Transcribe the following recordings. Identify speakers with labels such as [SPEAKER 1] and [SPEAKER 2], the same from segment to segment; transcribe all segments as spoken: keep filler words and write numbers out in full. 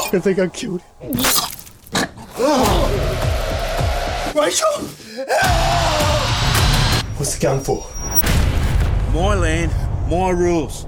[SPEAKER 1] I think I killed him. Rachel! What's the gun for?
[SPEAKER 2] More land, more rules.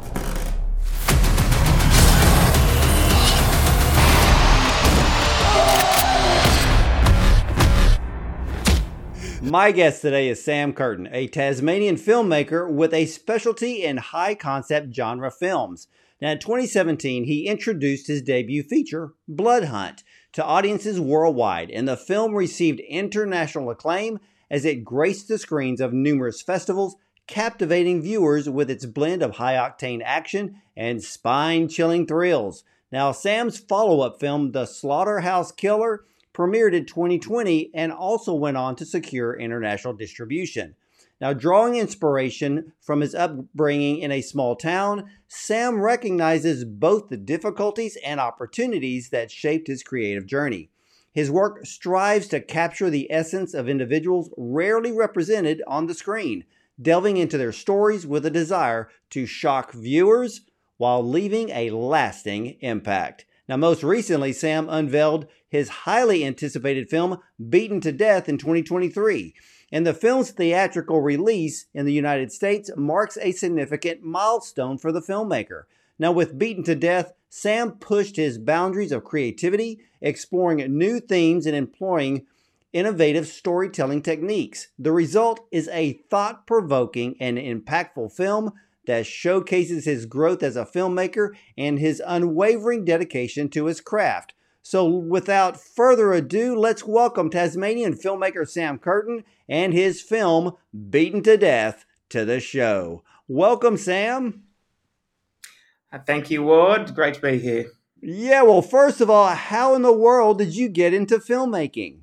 [SPEAKER 3] My guest today is Sam Curtin, a Tasmanian filmmaker with a specialty in high-concept genre films. Now, in twenty seventeen, he introduced his debut feature, Blood Hunt, to audiences worldwide, and the film received international acclaim as it graced the screens of numerous festivals, captivating viewers with its blend of high-octane action and spine-chilling thrills. Now, Sam's follow-up film, The Slaughterhouse Killer, premiered in twenty twenty and also went on to secure international distribution. Now, drawing inspiration from his upbringing in a small town, Sam recognizes both the difficulties and opportunities that shaped his creative journey. His work strives to capture the essence of individuals rarely represented on the screen, delving into their stories with a desire to shock viewers while leaving a lasting impact. Now, most recently, Sam unveiled his highly anticipated film, Beaten to Death, in twenty twenty-three. And the film's theatrical release in the United States marks a significant milestone for the filmmaker. Now, with Beaten to Death, Sam pushed his boundaries of creativity, exploring new themes and employing innovative storytelling techniques. The result is a thought-provoking and impactful film that showcases his growth as a filmmaker and his unwavering dedication to his craft. So without further ado, let's welcome Tasmanian filmmaker Sam Curtin and his film, Beaten to Death, to the show. Welcome, Sam.
[SPEAKER 4] Thank you, Ward. Great to be here.
[SPEAKER 3] Yeah, well, first of all, how in the world did you get into filmmaking?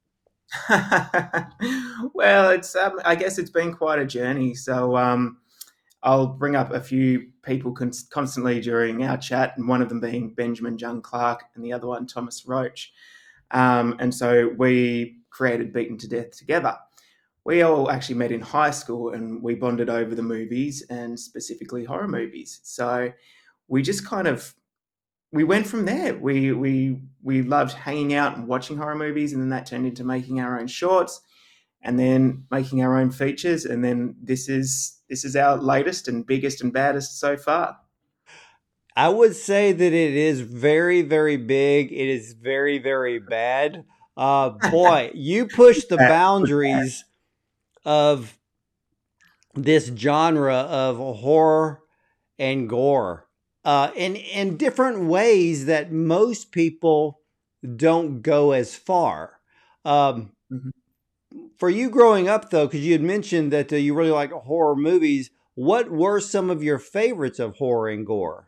[SPEAKER 4] Well, it's um, I guess it's been quite a journey. So um, I'll bring up a few people con- constantly during our chat, and one of them being Benjamin Jung Clark and the other one Thomas Roach. Um, and so we created Beaten to Death together. We all actually met in high school and we bonded over the movies and specifically horror movies. So we just kind of, we went from there. We we we loved hanging out and watching horror movies, and then that turned into making our own shorts and then making our own features. And then this is this is our latest and biggest and baddest so far.
[SPEAKER 3] I would say that it is very, very big. It is very, very bad. Uh, boy, you push the boundaries of this genre of horror and gore uh, in, in different ways that most people don't go as far. Um,
[SPEAKER 4] Mm-hmm.
[SPEAKER 3] For you growing up, though, because you had mentioned that uh, you really like horror movies, what were some of your favorites of horror and gore?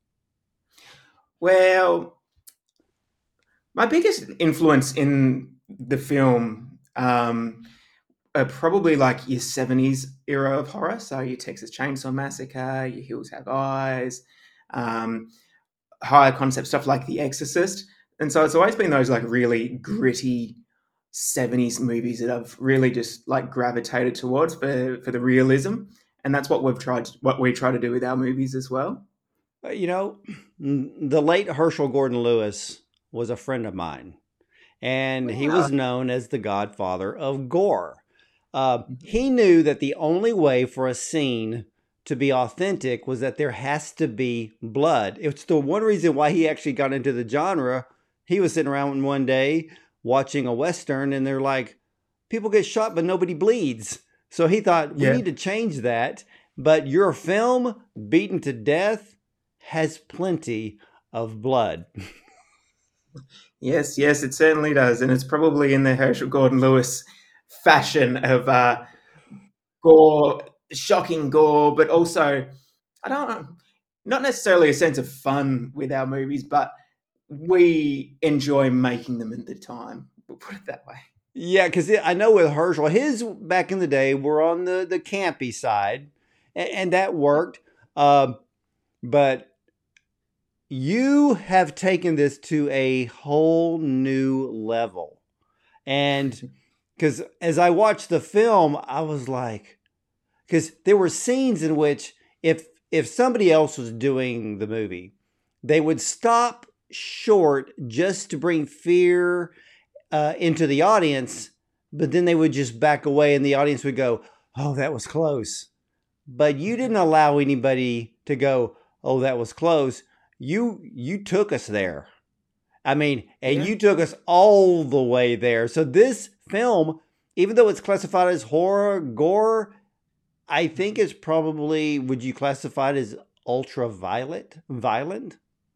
[SPEAKER 4] Well, my biggest influence in the film um, are probably like your seventies era of horror. So your Texas Chainsaw Massacre, your Hills Have Eyes, um, higher concept stuff like The Exorcist. And so it's always been those like really gritty seventies movies that I've really just like gravitated towards for, for the realism. And that's what we've tried, to, what we try to do with our movies as well.
[SPEAKER 3] You know, the late Herschel Gordon Lewis was a friend of mine, and he was known as the godfather of gore. Uh, he knew that the only way for a scene to be authentic was that there has to be blood. It's the one reason why he actually got into the genre. He was sitting around one day watching a Western, and they're like, people get shot, but nobody bleeds. So he thought, we
[SPEAKER 4] Yeah.
[SPEAKER 3] need to change that. But your film, Beaten to Death, has plenty of blood.
[SPEAKER 4] Yes, yes, it certainly does. And it's probably in the Herschel Gordon Lewis fashion of uh, gore, shocking gore, but also, I don't know, not necessarily a sense of fun with our movies, but we enjoy making them at the time. We'll put it that way.
[SPEAKER 3] Yeah, because I know with Herschel, his back in the day were on the, the campy side, and, and that worked. Um, but you have taken this to a whole new level. And because as I watched the film, I was like, because there were scenes in which if if somebody else was doing the movie, they would stop short just to bring fear uh, into the audience, but then they would just back away and the audience would go, oh, that was close. But you didn't allow anybody to go, oh, that was close. You you took us there. I mean, and
[SPEAKER 4] Yeah.
[SPEAKER 3] you took us all the way there. So this film, even though it's classified as horror, gore, I think it's probably, would you classify it as ultra violent? Violent?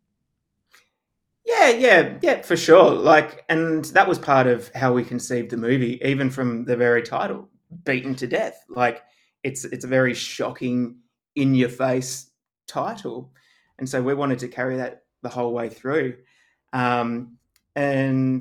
[SPEAKER 4] Yeah, yeah, yeah, for sure. Like, and that was part of how we conceived the movie, even from the very title, "Beaten to Death." Like, it's it's a very shocking, in your face title, and so we wanted to carry that the whole way through, um, and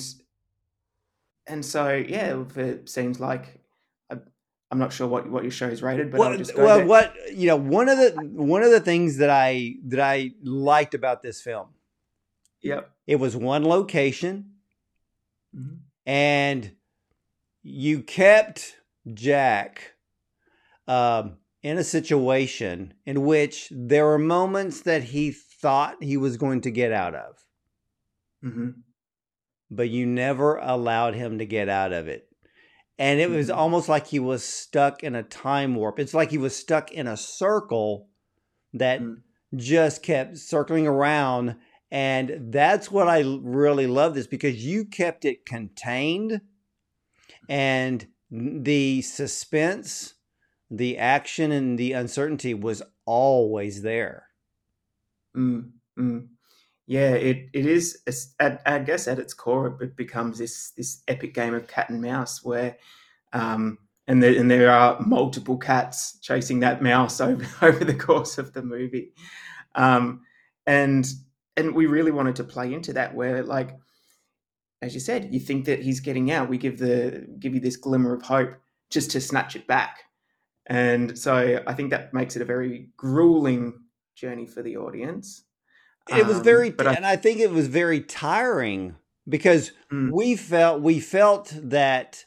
[SPEAKER 4] and so yeah, if it seems like I, I'm not sure what what your show's rated, but I'll
[SPEAKER 3] Well,
[SPEAKER 4] just go
[SPEAKER 3] well,
[SPEAKER 4] there.
[SPEAKER 3] what you know, one of the one of the things that I that I liked about this film,
[SPEAKER 4] Yep.
[SPEAKER 3] it was one location,
[SPEAKER 4] Mhm.
[SPEAKER 3] and you kept Jack um, in a situation in which there were moments that he thought he was going to get out of,
[SPEAKER 4] Mhm.
[SPEAKER 3] but you never allowed him to get out of it. And it was
[SPEAKER 4] Mhm.
[SPEAKER 3] almost like he was stuck in a time warp. It's like he was stuck in a circle that
[SPEAKER 4] Mm.
[SPEAKER 3] just kept circling around. And that's what I really love this, because you kept it contained, and the suspense, the action, and the uncertainty was always there.
[SPEAKER 4] Mm, mm. Yeah, it, it is. it's- At, I guess at its core, it becomes this this epic game of cat and mouse, where, um, and there and there are multiple cats chasing that mouse over over the course of the movie, um, and and we really wanted to play into that, where, like, as you said, you think that he's getting out. We give the give you this glimmer of hope just to snatch it back, and so I think that makes it a very grueling journey for the audience.
[SPEAKER 3] It was
[SPEAKER 4] Um,
[SPEAKER 3] very,
[SPEAKER 4] but I,
[SPEAKER 3] and I think it was very tiring, because
[SPEAKER 4] mm,
[SPEAKER 3] we felt we felt that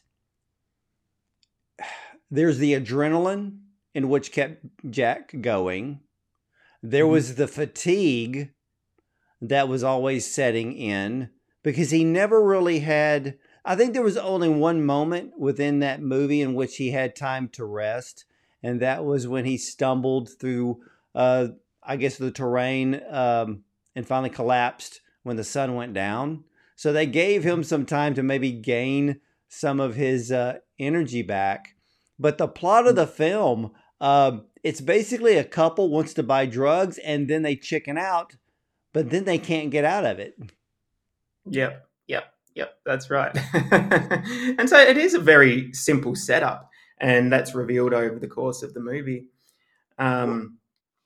[SPEAKER 3] there's the adrenaline in which kept Jack going. There
[SPEAKER 4] Mhm.
[SPEAKER 3] was the fatigue that was always setting in, because he never really had. I think there was only one moment within that movie in which he had time to rest, and that was when he stumbled through, uh, I guess, the terrain, um, and finally collapsed when the sun went down. So they gave him some time to maybe gain some of his uh, energy back. But the plot of the film, um, it's basically a couple wants to buy drugs and then they chicken out, but then they can't get out of it.
[SPEAKER 4] Yep, yep, yep, that's right. And so it is a very simple setup, and that's revealed over the course of the movie. Um,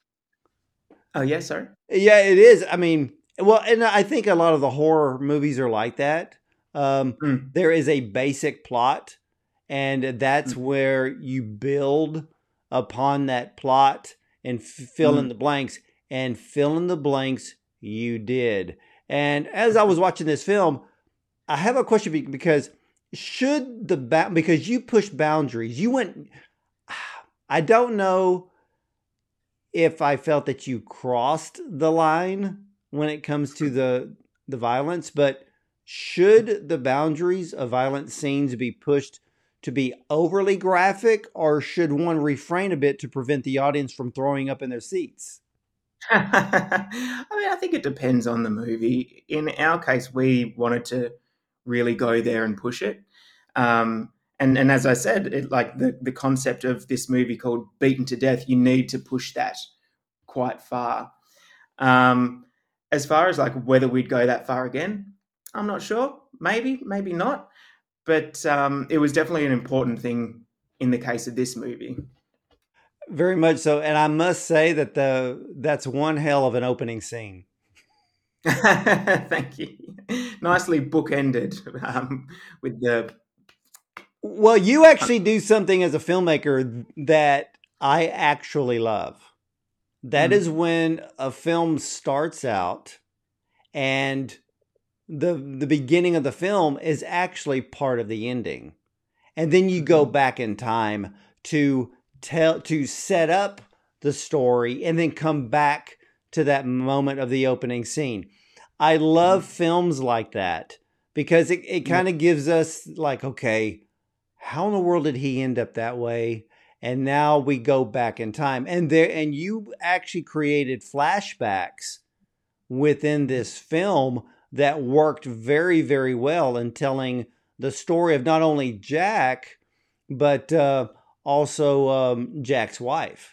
[SPEAKER 4] oh, yeah, sorry.
[SPEAKER 3] Yeah, it is. I mean, well, and I think a lot of the horror movies are like that. Um,
[SPEAKER 4] Mm,
[SPEAKER 3] there is a basic plot, and that's
[SPEAKER 4] mm,
[SPEAKER 3] where you build upon that plot and f- fill in
[SPEAKER 4] mm,
[SPEAKER 3] the blanks. And fill in the blanks you did. And as I was watching this film, I have a question, be- because should the ba- because you pushed boundaries, you went. I don't know if I felt that you crossed the line when it comes to the the violence, but should the boundaries of violent scenes be pushed to be overly graphic, or should one refrain a bit to prevent the audience from throwing up in their seats?
[SPEAKER 4] I mean, I think it depends on the movie. In our case, we wanted to really go there and push it. Um, and, and as I said, it, like the, the concept of this movie called Beaten to Death, you need to push that quite far. Um, as far as like whether we'd go that far again, I'm not sure. Maybe, maybe not. But um, it was definitely an important thing in the case of this movie.
[SPEAKER 3] Very much so, and I must say that the that's one hell of an opening scene.
[SPEAKER 4] Thank you. Nicely bookended um, with the.
[SPEAKER 3] Well, you actually do something as a filmmaker that I actually love. That
[SPEAKER 4] Mm,
[SPEAKER 3] is when a film starts out and the the beginning of the film is actually part of the ending. And then you go
[SPEAKER 4] mhm,
[SPEAKER 3] back in time to tell to set up the story and then come back to that moment of the opening scene. I love films like that because it, it kind of gives us like, okay, how in the world did he end up that way? And now we go back in time, and there, and you actually created flashbacks within this film that worked very, very well in telling the story of not only Jack, but uh, also um, Jack's wife.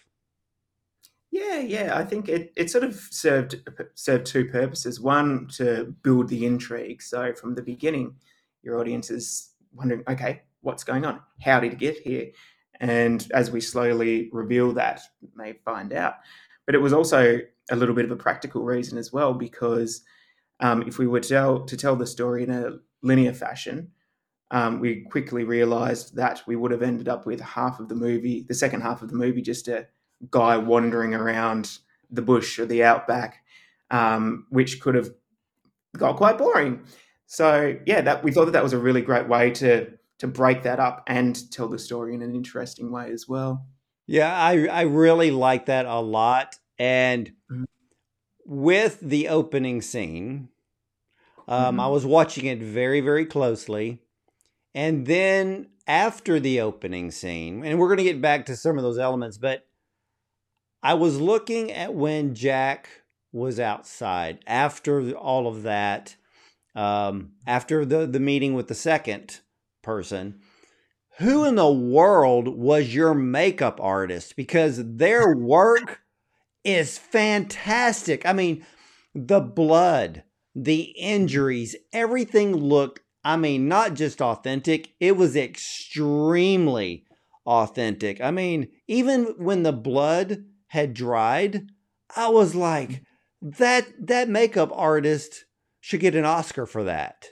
[SPEAKER 4] Yeah, yeah. I think it, it sort of served served two purposes. One, to build the intrigue. So from the beginning, your audience is wondering, okay, what's going on? How did he get here? And as we slowly reveal that, may find out. But it was also a little bit of a practical reason as well, because um, if we were to tell, to tell the story in a linear fashion, um, we quickly realised that we would have ended up with half of the movie, the second half of the movie, just a guy wandering around the bush or the outback, um, which could have got quite boring. So yeah, that we thought that that was a really great way to to break that up and tell the story in an interesting way as well.
[SPEAKER 3] Yeah, I I really like that a lot. And
[SPEAKER 4] Mhm.
[SPEAKER 3] with the opening scene, um,
[SPEAKER 4] Mhm.
[SPEAKER 3] I was watching it very, very closely. And then after the opening scene, and we're going to get back to some of those elements, but I was looking at when Jack was outside after all of that, um, after the, the meeting with the second person. Who in the world was your makeup artist? Because their work is fantastic. I mean, the blood, the injuries, everything looked, I mean, not just authentic, it was extremely authentic. I mean, even when the blood had dried, I was like, that that makeup artist should get an Oscar for that.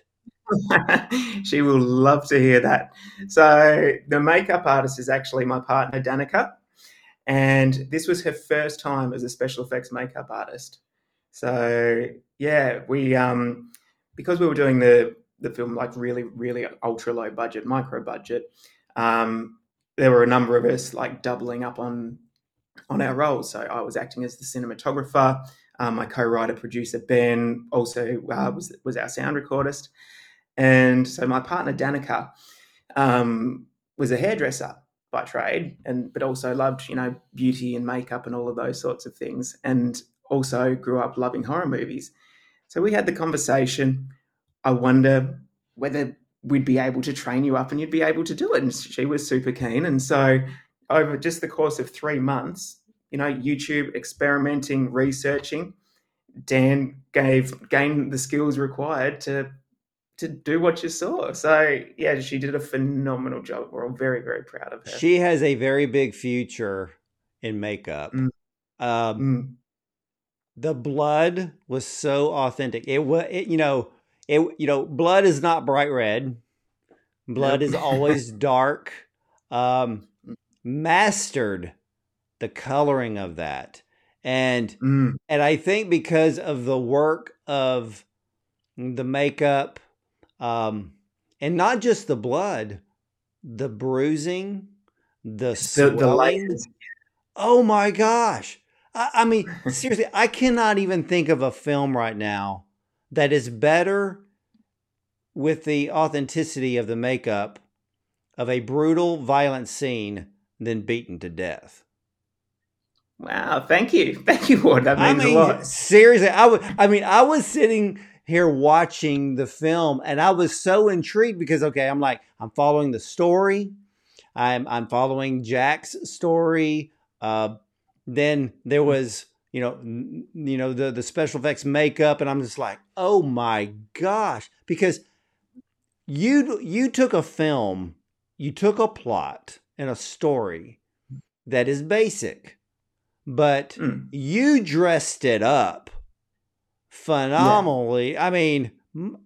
[SPEAKER 4] She will love to hear that. So the makeup artist is actually my partner, Danica, and this was her first time as a special effects makeup artist. So yeah, we um, because we were doing the the film like really, really ultra low budget, micro budget. Um, there were a number of us like doubling up on on our roles. So I was acting as the cinematographer. Um, my co-writer producer Ben also uh, was was our sound recordist. And so my partner Danica um, was a hairdresser by trade, and but also loved, you know, beauty and makeup and all of those sorts of things, and also grew up loving horror movies. So we had the conversation. I wonder whether we'd be able to train you up and you'd be able to do it. And she was super keen. And so over just the course of three months, you know, YouTube, experimenting, researching, Dan gave gained the skills required to to do what you saw. So yeah, she did a phenomenal job. We're all very, very proud of her.
[SPEAKER 3] She has a very big future in makeup.
[SPEAKER 4] Mm.
[SPEAKER 3] Um,
[SPEAKER 4] Mm.
[SPEAKER 3] the blood was so authentic. It was, it, you know, it, you know, blood is not bright red. Blood
[SPEAKER 4] Nope.
[SPEAKER 3] is always dark. Um, mastered the coloring of that. And,
[SPEAKER 4] Mm.
[SPEAKER 3] and I think because of the work of the makeup, um, and not just the blood, the bruising, the
[SPEAKER 4] The,
[SPEAKER 3] swelling.
[SPEAKER 4] the layers.
[SPEAKER 3] Oh my gosh. I, I mean, seriously, I cannot even think of a film right now that is better with the authenticity of the makeup of a brutal, violent scene than Beaten to Death.
[SPEAKER 4] Wow, thank you. Thank you, Ward. That
[SPEAKER 3] I
[SPEAKER 4] means
[SPEAKER 3] mean,
[SPEAKER 4] a lot.
[SPEAKER 3] seriously, I was, I mean, I was sitting here watching the film and I was so intrigued because, okay, I'm like, I'm following the story. I'm, I'm following Jack's story. Uh, then there was, you know, n- you know, the, the special effects makeup. And I'm just like, oh my gosh, because you, you took a film, you took a plot and a story that is basic, but
[SPEAKER 4] Mm.
[SPEAKER 3] you dressed it up phenomenally. I mean, m-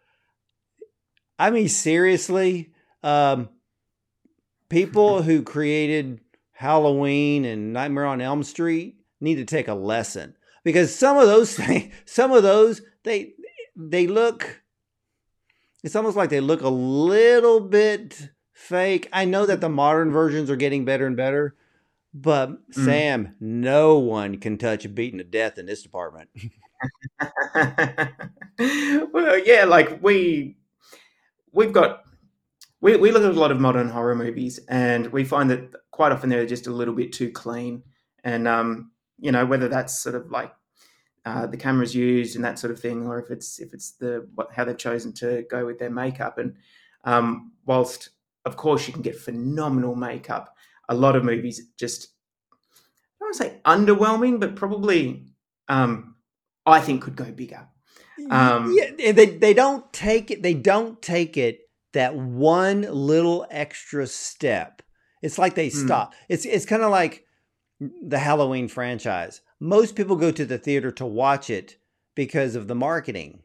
[SPEAKER 3] I mean, seriously, um, people who created Halloween and Nightmare on Elm Street need to take a lesson because some of those things, some of those, they, they look, it's almost like they look a little bit fake. I know that the modern versions are getting better and better, but Sam, no one can touch Beaten to Death in this department.
[SPEAKER 4] Well, yeah, like we we've got we, we look at a lot of modern horror movies, and we find that quite often they're just a little bit too clean. And um, you know, whether that's sort of like uh, the cameras used and that sort of thing, or if it's if it's the what, how they've chosen to go with their makeup. And um, whilst of course you can get phenomenal makeup, a lot of movies just I don't want to say underwhelming, but probably um, I think could go bigger. Um,
[SPEAKER 3] Yeah, they they don't take it. They don't take it that one little extra step. It's like they
[SPEAKER 4] Hmm.
[SPEAKER 3] stop. It's it's kind of like the Halloween franchise. Most people go to the theater to watch it because of the marketing.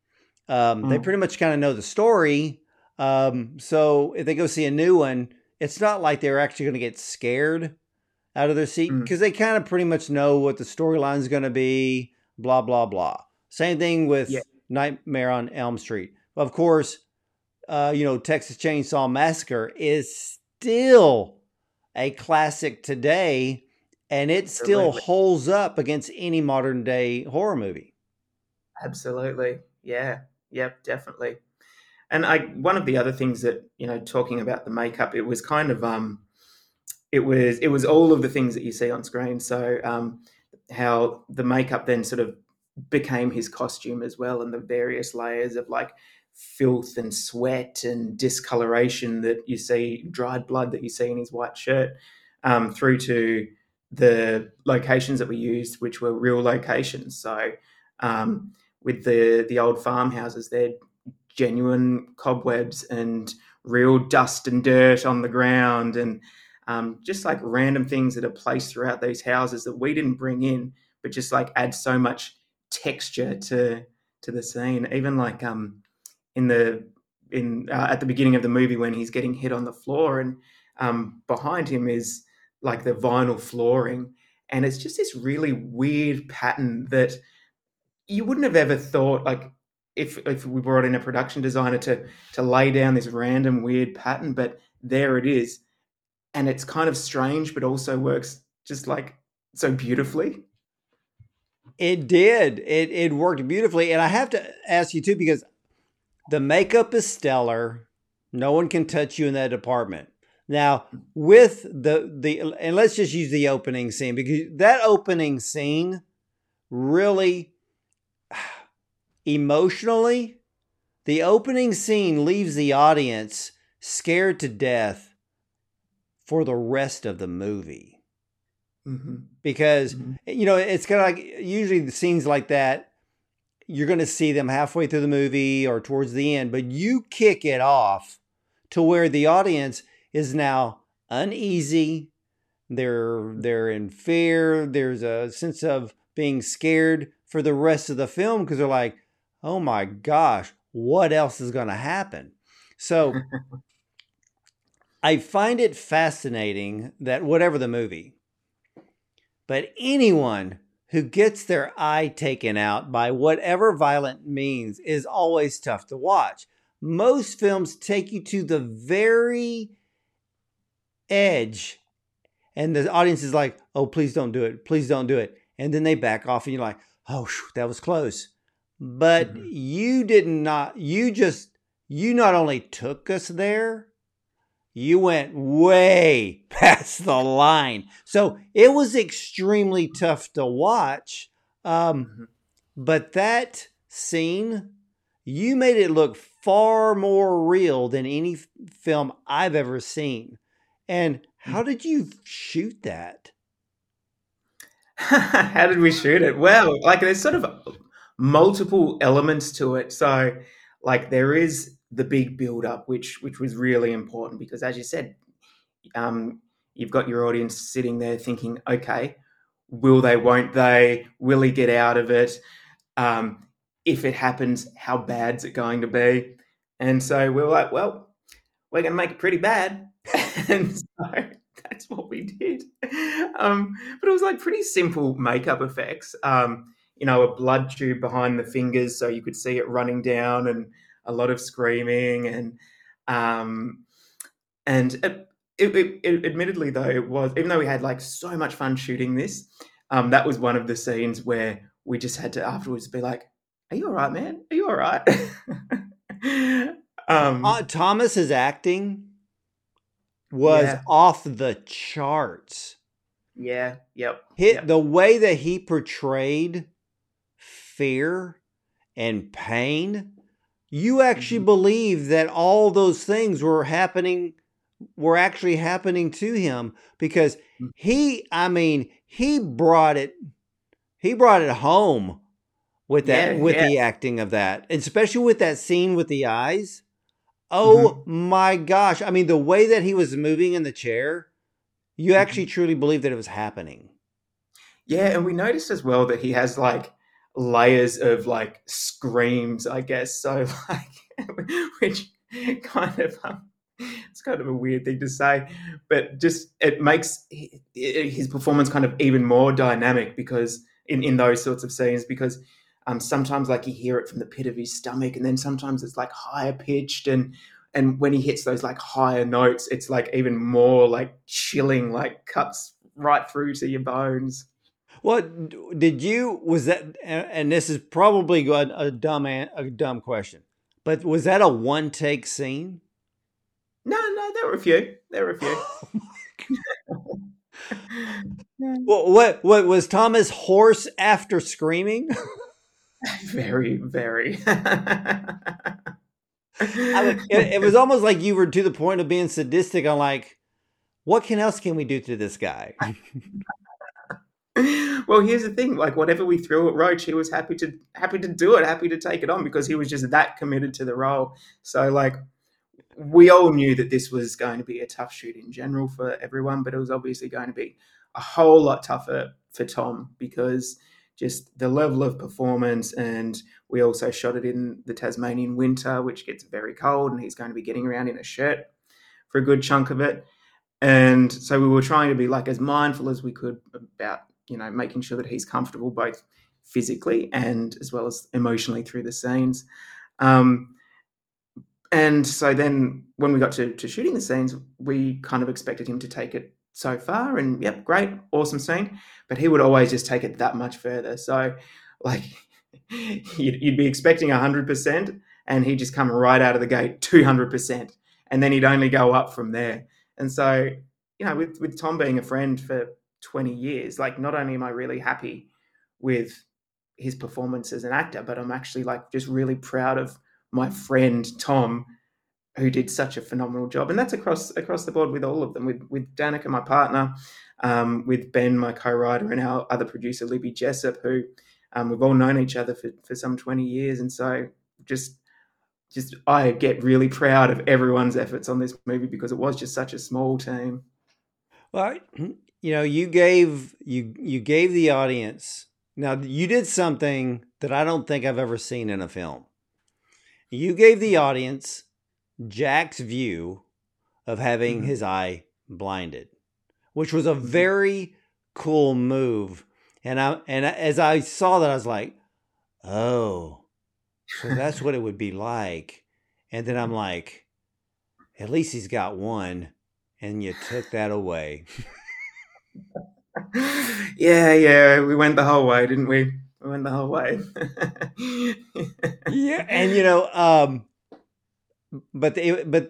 [SPEAKER 3] Um, They
[SPEAKER 4] Mm.
[SPEAKER 3] pretty much kind of know the story. Um, so if they go see a new one, it's not like they're actually going to get scared out of their seat
[SPEAKER 4] Mm.
[SPEAKER 3] because they kind of pretty much know what the storyline is going to be, blah, blah, blah. Same thing
[SPEAKER 4] Yeah.
[SPEAKER 3] with Nightmare on Elm Street. Of course, uh, you know, Texas Chainsaw Massacre is still a classic today, and it still
[SPEAKER 4] Absolutely.
[SPEAKER 3] holds up against any modern day horror movie.
[SPEAKER 4] Absolutely. Yeah. Yep, definitely. And I one of the other things that, you know, talking about the makeup, it was kind of um it was it was all of the things that you see on screen. So um how the makeup then sort of became his costume as well, and the various layers of like filth and sweat and discoloration that you see, dried blood that you see in his white shirt, um, through to the locations that we used, which were real locations. So um, with the the old farmhouses, they're genuine cobwebs and real dust and dirt on the ground, and um, just like random things that are placed throughout these houses that we didn't bring in, but just like add so much texture to to the scene. Even like um in the in uh, at the beginning of the movie when he's getting hit on the floor, and um, behind him is like the vinyl flooring, and it's just this really weird pattern that you wouldn't have ever thought like if if we brought in a production designer to to lay down this random weird pattern, but there it is, and it's kind of strange, but also works just like so beautifully.
[SPEAKER 3] It did. It it worked beautifully. And I have to ask you too, because the makeup is stellar. No one can touch you in that department. Now, with the the and let's just use the opening scene, because that opening scene really emotionally, the opening scene leaves the audience scared to death for the rest of the movie.
[SPEAKER 4] Mm-hmm.
[SPEAKER 3] Because,
[SPEAKER 4] Mm-hmm.
[SPEAKER 3] you know, it's kind of like usually the scenes like that, you're going to see them halfway through the movie or towards the end, but you kick it off to where the audience is now uneasy. They're they're in fear. There's a sense of being scared for the rest of the film because they're like, oh my gosh, what else is going to happen? So I find it fascinating that whatever the movie, but anyone who gets their eye taken out by whatever violent means is always tough to watch. Most films take you to the very edge, and the audience is like, oh, please don't do it. Please don't do it. And then they back off, and you're like, oh, whew, that was close. But
[SPEAKER 4] Mm-hmm.
[SPEAKER 3] you did not, you just, you not only took us there, you went way past the line. So it was extremely tough to watch. Um,
[SPEAKER 4] Mm-hmm.
[SPEAKER 3] but that scene, you made it look far more real than any f- film I've ever seen. And how did you shoot that?
[SPEAKER 4] How did we shoot it? Well, like there's sort of multiple elements to it. So, like there is the big build up, which which was really important because, as you said, um, you've got your audience sitting there thinking, okay, will they? Won't they? Will he get out of it? Um, if it happens, how bad's it going to be? And so we were like, well, we're going to make it pretty bad. And so that's what we did. Um, but it was like pretty simple makeup effects. Um, you know, a blood tube behind the fingers so you could see it running down, and a lot of screaming. And um, and it, it, it, it, admittedly, though, it was, even though we had like so much fun shooting this, um, that was one of the scenes where we just had to afterwards be like, Are you all right, man? Are you all right? um,
[SPEAKER 3] Uh, Thomas's acting was
[SPEAKER 4] yeah,
[SPEAKER 3] off the charts.
[SPEAKER 4] yeah, yep,
[SPEAKER 3] Hit
[SPEAKER 4] yep.
[SPEAKER 3] the way that he portrayed fear and pain. You actually
[SPEAKER 4] Mhm.
[SPEAKER 3] believe that all those things were happening, were actually happening to him because
[SPEAKER 4] Mm.
[SPEAKER 3] he, I mean, he brought it, he brought it home with
[SPEAKER 4] Yeah,
[SPEAKER 3] that, with
[SPEAKER 4] yeah.
[SPEAKER 3] the acting of that, and especially with that scene with the eyes. Oh
[SPEAKER 4] Mhm,
[SPEAKER 3] my gosh. I mean, the way that he was moving in the chair, you actually
[SPEAKER 4] mhm.
[SPEAKER 3] truly believe that it was happening.
[SPEAKER 4] Yeah, and we noticed as well that he has like layers of like screams, I guess. So like, which kind of um, it's kind of a weird thing to say, but just it makes hi- hi- his performance kind of even more dynamic because in in those sorts of scenes because. Um, sometimes like you hear it from the pit of his stomach and then sometimes it's like higher pitched and and when he hits those like higher notes it's like even more like chilling like cuts right through to your bones.
[SPEAKER 3] What did you, was that, and this is probably a, a dumb, a dumb question, but was that a one take scene?
[SPEAKER 4] No, no, there were a few. There were a few. Yeah.
[SPEAKER 3] Well, what, what was Thomas hoarse after screaming?
[SPEAKER 4] Very, very.
[SPEAKER 3] I mean, it, it was almost like you were to the point of being sadistic on like, what can else can we do to this guy?
[SPEAKER 4] Well, here's the thing: like whatever we threw at Roach, he was happy to happy to do it, happy to take it on because he was just that committed to the role. So, like, we all knew that this was going to be a tough shoot in general for everyone, but it was obviously going to be a whole lot tougher for Tom because just the level of performance, and we also shot it in the Tasmanian winter, which gets very cold, and he's going to be getting around in a shirt for a good chunk of it. And so we were trying to be like as mindful as we could about, you know, making sure that he's comfortable both physically and as well as emotionally through the scenes. Um, and so then when we got to, to shooting the scenes, we kind of expected him to take it so far and yep, great, awesome scene. But he would always just take it that much further. So like you'd, you'd be expecting one hundred percent and he'd just come right out of the gate two hundred percent. And then he'd only go up from there. And so, you know, with, with Tom being a friend for twenty years, like not only am I really happy with his performance as an actor, but I'm actually like just really proud of my friend Tom, who did such a phenomenal job. And that's across across the board with all of them, with with Danica, my partner, um, with Ben, my co-writer, and our other producer, Libby Jessup, who um, we've all known each other for, for some twenty years. And so just just I get really proud of everyone's efforts on this movie because it was just such a small team.
[SPEAKER 3] Well, you know, you gave, you, you gave the audience, now you did something that I don't think I've ever seen in a film. You gave the audience Jack's view of having
[SPEAKER 4] Mm-hmm.
[SPEAKER 3] his eye blinded, which was a very cool move. And I, and as I saw that, I was like, oh, so that's what it would be like. And then I'm like, at least he's got one, and you took that away.
[SPEAKER 4] Yeah, yeah, we went the whole way, didn't we? We went the whole way.
[SPEAKER 3] Yeah, and you know, um, but the, but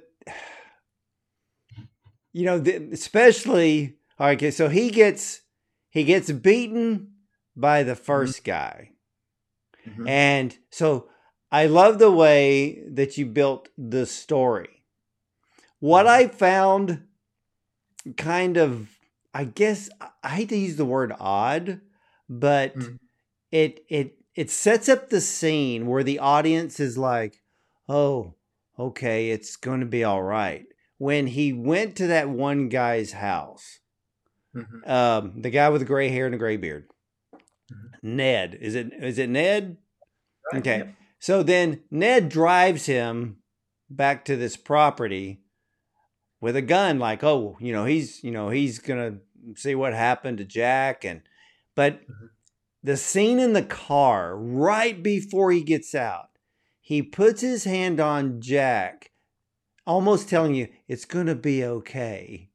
[SPEAKER 3] you know, the, especially all right. Okay, so he gets he gets beaten by the first guy,
[SPEAKER 4] Mhm.
[SPEAKER 3] and so I love the way that you built the story. What I found kind of, I guess, I hate to use the word odd, but
[SPEAKER 4] Mhm.
[SPEAKER 3] it it it sets up the scene where the audience is like, oh, okay, it's going to be all right. When he went to that one guy's house,
[SPEAKER 4] Mhm.
[SPEAKER 3] um, the guy with the gray hair and a gray beard,
[SPEAKER 4] Mhm.
[SPEAKER 3] Ned, is it is it Ned?
[SPEAKER 4] Right,
[SPEAKER 3] Okay,
[SPEAKER 4] yep.
[SPEAKER 3] so then Ned drives him back to this property with a gun, like, oh, you know, he's you know he's gonna see what happened to Jack, and but
[SPEAKER 4] Mhm.
[SPEAKER 3] the scene in the car right before he gets out, he puts his hand on Jack, almost telling you it's going to be okay,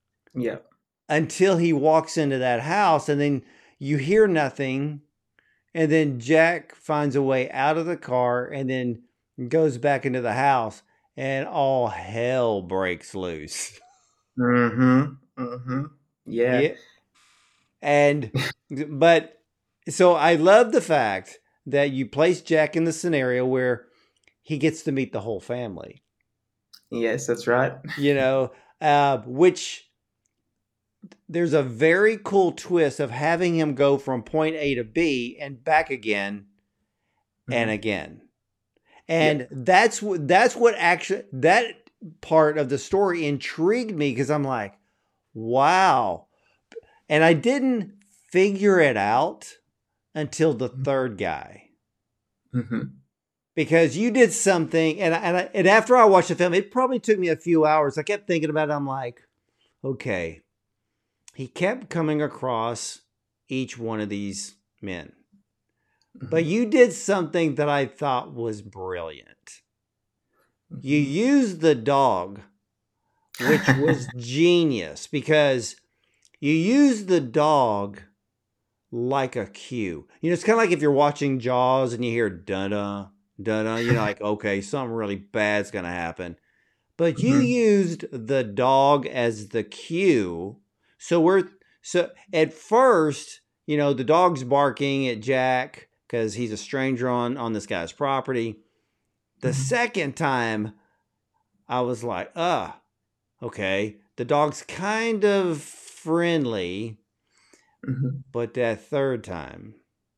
[SPEAKER 4] Yep.
[SPEAKER 3] until he walks into that house, and then you hear nothing. and then Jack finds a way out of the car and then goes back into the house and all hell breaks loose.
[SPEAKER 4] Mm-hmm. Mm-hmm. Yeah.
[SPEAKER 3] Yeah. And, but, so I love the fact that you place Jack in the scenario where he gets to meet the whole family.
[SPEAKER 4] Yes, that's right.
[SPEAKER 3] You know, uh, which there's a very cool twist of having him go from point A to B and back again mm-hmm. and again. And yep. that's what, that's what actually, that part of the story intrigued me because I'm like, wow. And I didn't figure it out until the third guy.
[SPEAKER 4] Mm-hmm.
[SPEAKER 3] Because you did something, and and, I, and after I watched the film, it probably took me a few hours. I kept thinking about it. I'm like, okay, he kept coming across each one of these men. Mm-hmm. But you did something that I thought was brilliant. Mm-hmm. You used the dog, which was genius, because you used the dog like a cue. You know, it's kind of like if you're watching Jaws and you hear da-da, da-da, you're like, okay, something really bad's going to happen. But you mm-hmm. used the dog as the cue. So we're, so at first, you know, the dog's barking at Jack because he's a stranger on, on this guy's property. The mm-hmm. second time, I was like, ah, okay, the dog's kind of friendly. Mm-hmm. But that third time,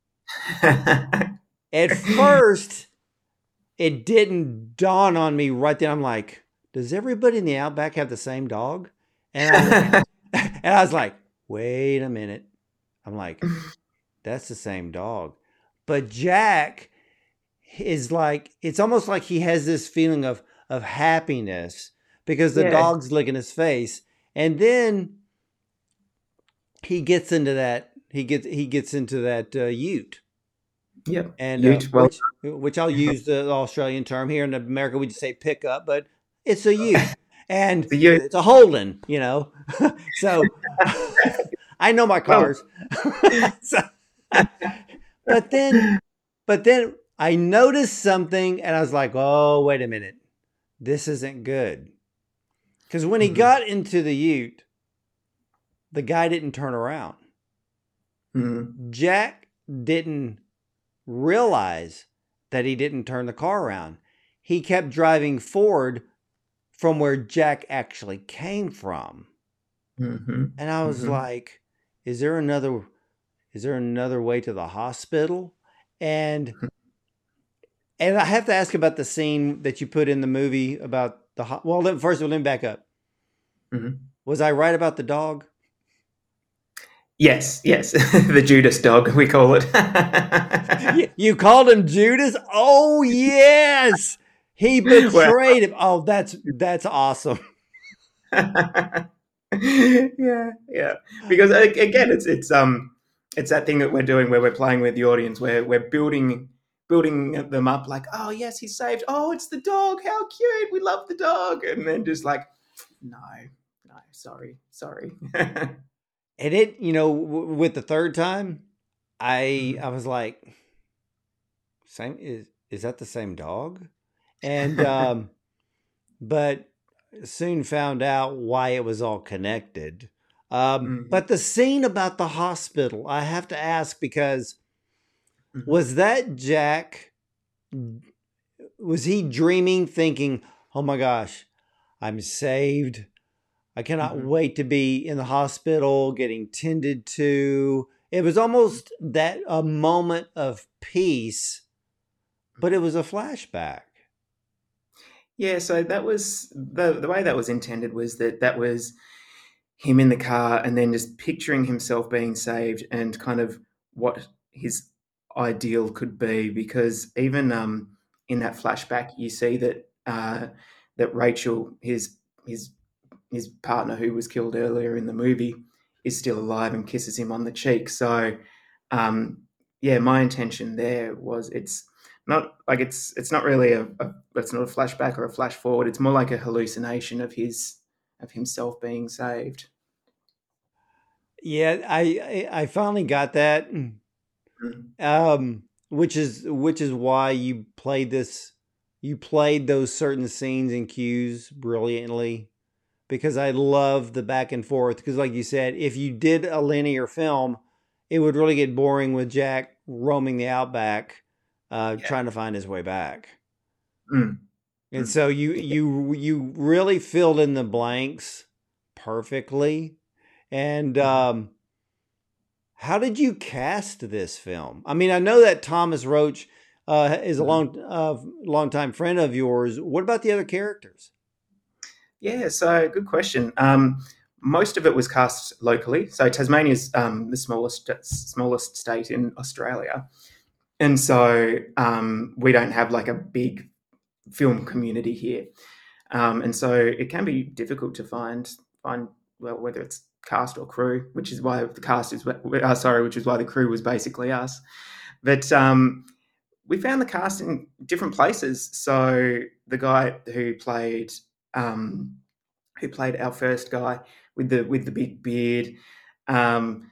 [SPEAKER 3] at first, it didn't dawn on me right then. I'm like, does everybody in the Outback have the same dog? And I, and I was like, wait a minute. I'm like, that's the same dog. But Jack is like, it's almost like he has this feeling of, of happiness because the yeah. dog's licking his face. And then he gets into that, he gets, he gets into that uh, ute.
[SPEAKER 4] Yeah.
[SPEAKER 3] And
[SPEAKER 4] ute,
[SPEAKER 3] uh,
[SPEAKER 4] well.
[SPEAKER 3] which, which I'll use the Australian term. Here in America, we just say pick up, but it's a ute. And it's a, ute. It's a Holden, you know. So I know my cars. so, but then, but then I noticed something and I was like, oh, wait a minute. This isn't good. Because when he mm-hmm. got into the ute, the guy didn't turn around. Mm-hmm. Jack didn't realize that he didn't turn the car around. He kept driving forward from where Jack actually came from. Mm-hmm. And I was mm-hmm. like, is there another, is there another way to the hospital? And, and I have to ask about the scene that you put in the movie about the, ho- well, let, first of all, let me back up. Mm-hmm. Was I right about the dog?
[SPEAKER 4] Yes, yes. The Judas dog, we call it.
[SPEAKER 3] you, you called him Judas? Oh, yes. He betrayed well, him. Oh, that's that's awesome.
[SPEAKER 4] yeah, yeah. Because again, it's it's um it's that thing that we're doing where we're playing with the audience, where we're building building them up like, oh yes, he's saved. Oh, it's the dog. How cute. We love the dog. And then just like, no, no, sorry, sorry.
[SPEAKER 3] And it, you know, w- with the third time, I I was like, same is is that the same dog? And um, but soon found out why it was all connected. Um, mm-hmm. But the scene about the hospital, I have to ask because mm-hmm. was that Jack? Was he dreaming, thinking, "Oh my gosh, I'm saved. I cannot mm-hmm. wait to be in the hospital getting tended to." It was almost that a moment of peace, but it was a flashback.
[SPEAKER 4] Yeah, so that was the the way that was intended was that that was him in the car and then just picturing himself being saved and kind of what his ideal could be. Because even um, in that flashback, you see that uh, that Rachel, his his his partner who was killed earlier in the movie, is still alive and kisses him on the cheek. So, um, yeah, my intention there was it's not like it's it's not really a, a it's not a flashback or a flash forward. It's more like a hallucination of his of himself being saved.
[SPEAKER 3] Yeah, I I finally got that.
[SPEAKER 4] Mm.
[SPEAKER 3] Um, which is which is why you played this. You played those certain scenes and cues brilliantly, because I love the back and forth. Because, like you said, if you did a linear film, it would really get boring with Jack roaming the outback, uh,
[SPEAKER 4] Yeah.
[SPEAKER 3] trying to find his way back.
[SPEAKER 4] Mm.
[SPEAKER 3] And
[SPEAKER 4] Mm.
[SPEAKER 3] so you you you really filled in the blanks perfectly. And um, how did you cast this film? I mean, I know that Thomas Roach uh, is a long uh, long time friend of yours. What about the other characters?
[SPEAKER 4] Yeah, so good question. Um, most of it was cast locally. So Tasmania is um, the smallest smallest state in Australia, and so um, we don't have like a big film community here, um, and so it can be difficult to find find well whether it's cast or crew, which is why the cast is uh, sorry, which is why the crew was basically us. But um, we found the cast in different places. So the guy who played um, who played our first guy with the with the big beard, um,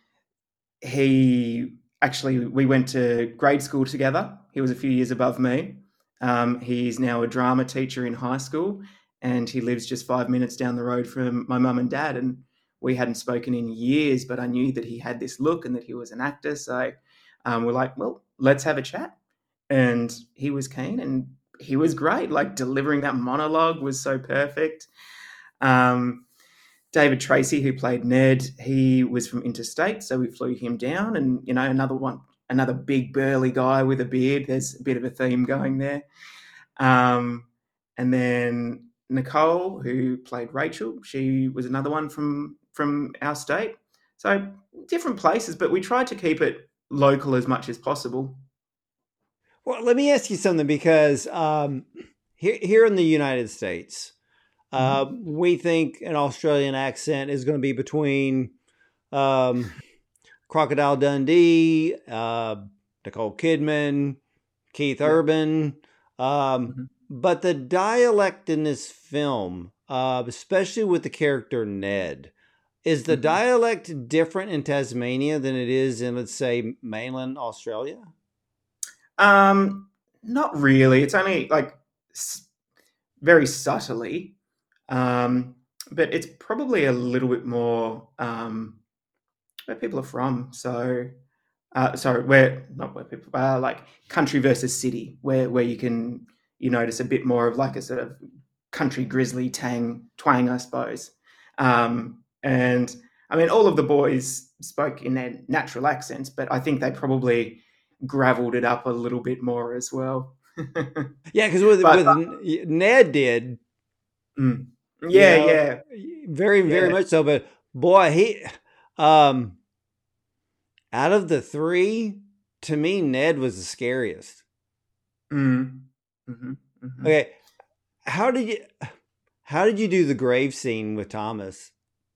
[SPEAKER 4] he actually we went to grade school together. He was a few years above me. Um, he's now a drama teacher in high school, and he lives just five minutes down the road from my mum and dad. And we hadn't spoken in years, but I knew that he had this look and that he was an actor. So um, we're like, well, let's have a chat. And he was keen, and he was great. Like delivering that monologue was so perfect. Um, David Tracy, who played Ned, he was from interstate, so we flew him down. And you know, another one, another big burly guy with a beard. There's a bit of a theme going there. Um, and then Nicole, who played Rachel, she was another one from from our state. So different places, but we tried to keep it local as much as possible.
[SPEAKER 3] Well, let me ask you something, because um, here here in the United States, uh,
[SPEAKER 4] Mm-hmm.
[SPEAKER 3] we think an Australian accent is going to be between um, Crocodile Dundee, uh, Nicole Kidman, Keith
[SPEAKER 4] Yeah.
[SPEAKER 3] Urban, um,
[SPEAKER 4] Mm-hmm.
[SPEAKER 3] but the dialect in this film, uh, especially with the character Ned, is the
[SPEAKER 4] Mm-hmm.
[SPEAKER 3] dialect different in Tasmania than it is in, let's say, mainland Australia?
[SPEAKER 4] Um, not really. It's only like s- very subtly, um, but it's probably a little bit more um, where people are from. So, uh, sorry, where not where people are, like country versus city, where where you can you notice a bit more of like a sort of country grizzly tang twang, I suppose. Um, and I mean, all of the boys spoke in their natural accents, but I think they probably gravelled it up a little bit more as well.
[SPEAKER 3] Yeah, because with
[SPEAKER 4] But
[SPEAKER 3] with Ned did,
[SPEAKER 4] mm,
[SPEAKER 3] you
[SPEAKER 4] yeah,
[SPEAKER 3] know,
[SPEAKER 4] yeah,
[SPEAKER 3] very very
[SPEAKER 4] yeah.
[SPEAKER 3] much so. But boy, he um out of the three, to me, Ned was the scariest.
[SPEAKER 4] Mm, hmm hmm
[SPEAKER 3] Okay, how did you how did you do the grave scene with Thomas?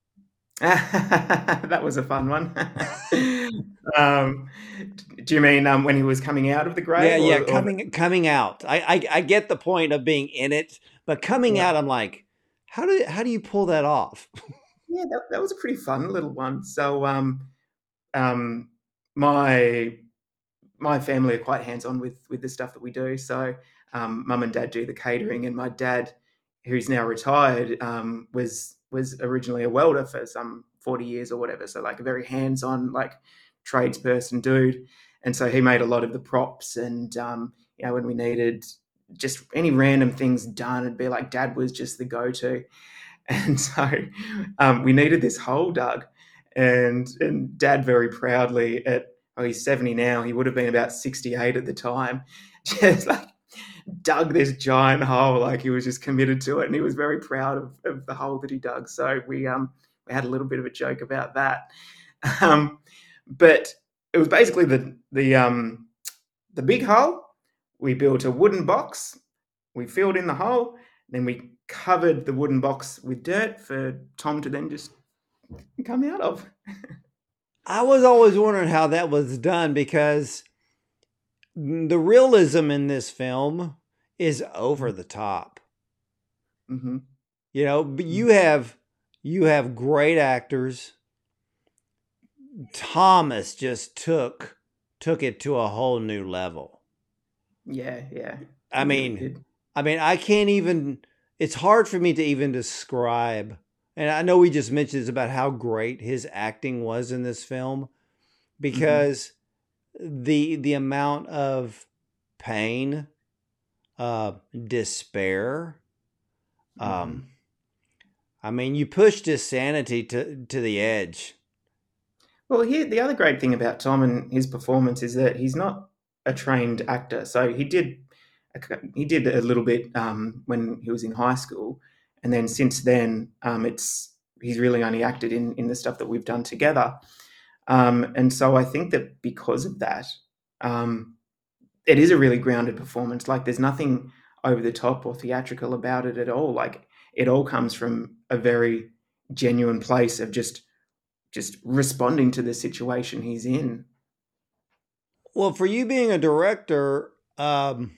[SPEAKER 4] That was a fun one. um, do you mean um, when he was coming out of the
[SPEAKER 3] Yeah,
[SPEAKER 4] grave,
[SPEAKER 3] yeah,
[SPEAKER 4] or, or
[SPEAKER 3] coming coming out. I, I I get the point of being in it, but coming
[SPEAKER 4] yeah,
[SPEAKER 3] out, I'm like, how do how do you pull that off?
[SPEAKER 4] yeah, that, that was a pretty fun little one. So, um, um, my my family are quite hands on with with the stuff that we do. So, um, mum and dad do the catering, and my dad, who's now retired, um, was was originally a welder for some forty years or whatever. So, like a very hands on, like tradesperson dude. And so he made a lot of the props, and um, you know, when we needed just any random things done, it'd be like dad was just the go to. And so um, we needed this hole dug, and and dad very proudly at oh he's seventy now, he would have been about sixty-eight at the time, just like dug this giant hole, like he was just committed to it, and he was very proud of, of the hole that he dug. So we um we had a little bit of a joke about that. Um, but it was basically the the um the big hole. We built a wooden box, we filled in the hole, then we covered the wooden box with dirt for Tom to then just come out of.
[SPEAKER 3] I was always wondering how that was done, because the realism in this film is over the top.
[SPEAKER 4] Mm-hmm.
[SPEAKER 3] You know, but you have you have great actors. Thomas just took took it to a whole new level.
[SPEAKER 4] Yeah, yeah.
[SPEAKER 3] I mean, I mean, I can't even, it's hard for me to even describe. And I know we just mentioned this about how great his acting was in this film, because mm-hmm. the, the amount of pain, uh, despair, mm-hmm. um, I mean, you pushed his sanity to, to the edge.
[SPEAKER 4] Well, here, the other great thing about Tom and his performance is that he's not a trained actor. So he did he did a little bit um, when he was in high school. And then since then, um, it's he's really only acted in, in the stuff that we've done together. Um, and so I think that because of that, um, it is a really grounded performance. Like, there's nothing over the top or theatrical about it at all. Like, it all comes from a very genuine place of just just responding to the situation he's in.
[SPEAKER 3] Well, for you being a director, um,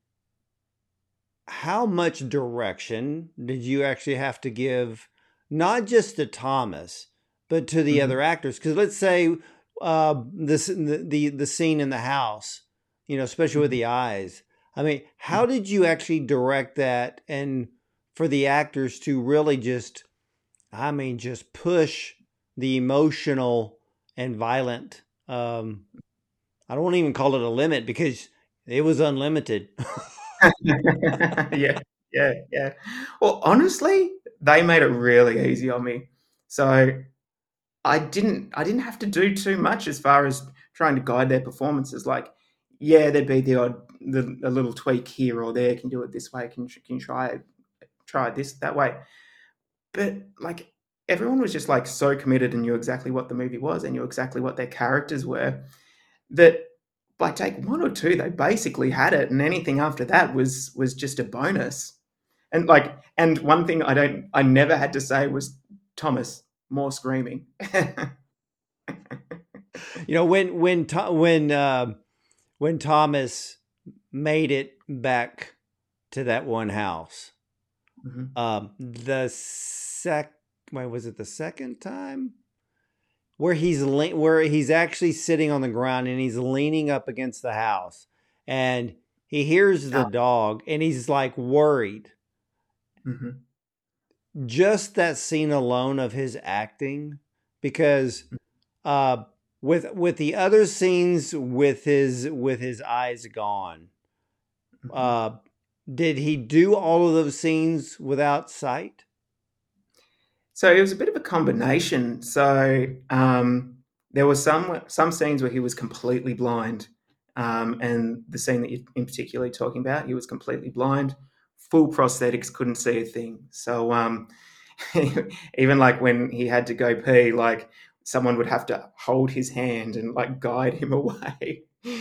[SPEAKER 3] how much direction did you actually have to give, not just to Thomas, but to the mm-hmm. other actors? Because let's say uh, this the, the the scene in the house, you know, especially mm-hmm. with the eyes. I mean, how mm-hmm. did you actually direct that, and for the actors to really just, I mean, just push the emotional and violent, um, I don't want to even call it a limit, because it was unlimited.
[SPEAKER 4] yeah, yeah, yeah. Well, honestly, they made it really easy on me. So I didn't, I didn't have to do too much as far as trying to guide their performances. Like, yeah, there'd be the odd, the, a little tweak here or there. Can do it this way. Can can try, try this that way. But like, everyone was just like so committed and knew exactly what the movie was and knew exactly what their characters were, that by take one or two, they basically had it, and anything after that was was just a bonus. And like, and one thing I don't, I never had to say was, Thomas, more screaming.
[SPEAKER 3] You know, when when when uh, when Thomas made it back to that one house, mm-hmm. um, the sec. Wait, was it the second time where he's le- where he's actually sitting on the ground and he's leaning up against the house, and he hears the oh. dog and he's like worried. Mm-hmm. Just that scene alone of his acting, because uh, with with the other scenes with his with his eyes gone, mm-hmm. uh, did he do all of those scenes without sight?
[SPEAKER 4] So it was a bit of a combination. So um, there were some some scenes where he was completely blind, um, and the scene that you're in particularly talking about, he was completely blind, full prosthetics, couldn't see a thing. So um, even like when he had to go pee, like someone would have to hold his hand and like guide him away.